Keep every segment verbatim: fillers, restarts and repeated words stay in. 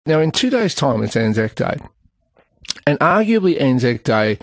Now, in two days' time, it's Anzac Day. And arguably Anzac Day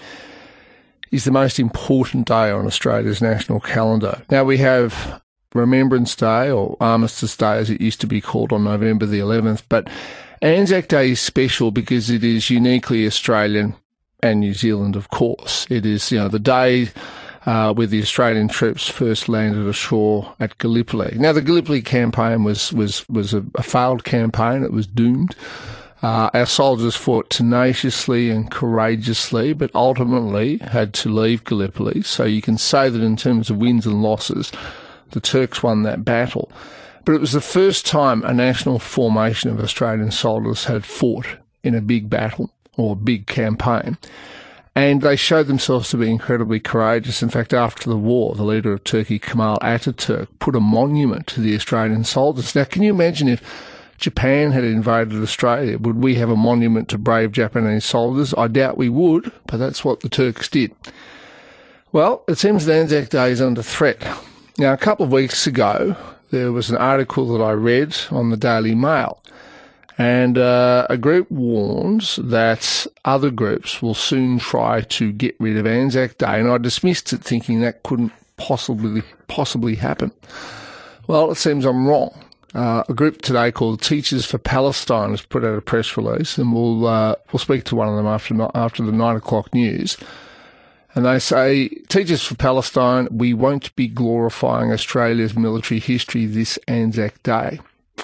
is the most important day on Australia's national calendar. Now, we have Remembrance Day, or Armistice Day as it used to be called, on November the eleventh, but Anzac Day is special because it is uniquely Australian and New Zealand, of course. It is, you know, the day uh, where the Australian troops first landed ashore at Gallipoli. Now, the Gallipoli campaign was was was a, a failed campaign. It was doomed. Uh, our soldiers fought tenaciously and courageously, but ultimately had to leave Gallipoli. So you can say that in terms of wins and losses, the Turks won that battle. But it was the first time a national formation of Australian soldiers had fought in a big battle or a big campaign. And they showed themselves to be incredibly courageous. In fact, after the war, the leader of Turkey, Kemal Ataturk, put a monument to the Australian soldiers. Now, can you imagine if Japan had invaded Australia? Would we have a monument to brave Japanese soldiers? I doubt we would, but that's what the Turks did. Well, it seems that Anzac Day is under threat. Now, a couple of weeks ago, there was an article that I read on the Daily Mail, and uh, a group warns that other groups will soon try to get rid of Anzac Day, and I dismissed it thinking that couldn't possibly possibly happen. Well, it seems I'm wrong. Uh, a group today called Teachers for Palestine has put out a press release, and we'll uh, we'll speak to one of them after no- after the nine o'clock news. And they say, Teachers for Palestine, we won't be glorifying Australia's military history this Anzac Day.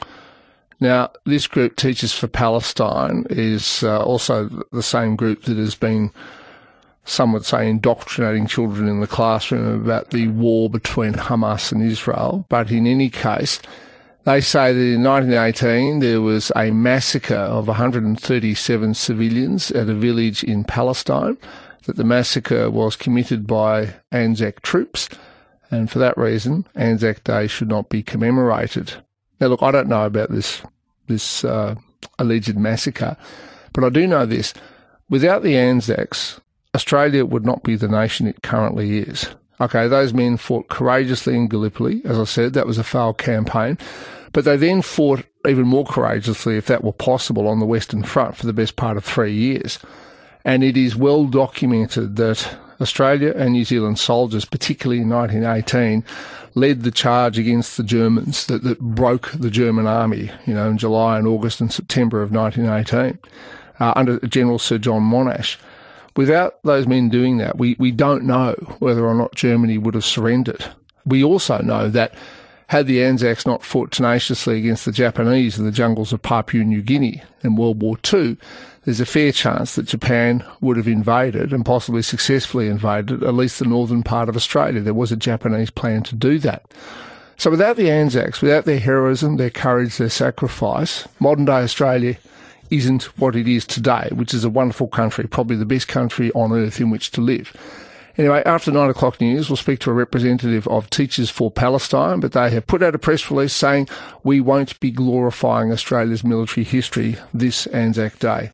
Now, this group, Teachers for Palestine, is uh, also the same group that has been, some would say, indoctrinating children in the classroom about the war between Hamas and Israel. But in any case, they say that in nineteen eighteen there was a massacre of one hundred thirty-seven civilians at a village in Palestine, that the massacre was committed by Anzac troops, and for that reason, Anzac Day should not be commemorated. Now, look, I don't know about this this uh, alleged massacre, but I do know this. Without the Anzacs, Australia would not be the nation it currently is. Okay, those men fought courageously in Gallipoli. As I said, that was a failed campaign. But they then fought even more courageously, if that were possible, on the Western Front for the best part of three years. And it is well documented that Australia and New Zealand soldiers, particularly in nineteen eighteen, led the charge against the Germans that, that broke the German army, you know, in July and August and September of nineteen eighteen, uh, under General Sir John Monash. Without those men doing that, we, we don't know whether or not Germany would have surrendered. We also know that had the Anzacs not fought tenaciously against the Japanese in the jungles of Papua New Guinea in World War Two, there's a fair chance that Japan would have invaded, and possibly successfully invaded, at least the northern part of Australia. There was a Japanese plan to do that. So without the Anzacs, without their heroism, their courage, their sacrifice, modern-day Australia isn't what it is today, which is a wonderful country, probably the best country on earth in which to live. Anyway, after nine o'clock news, we'll speak to a representative of Teachers for Palestine, but they have put out a press release saying we won't be glorifying Australia's military history this Anzac Day.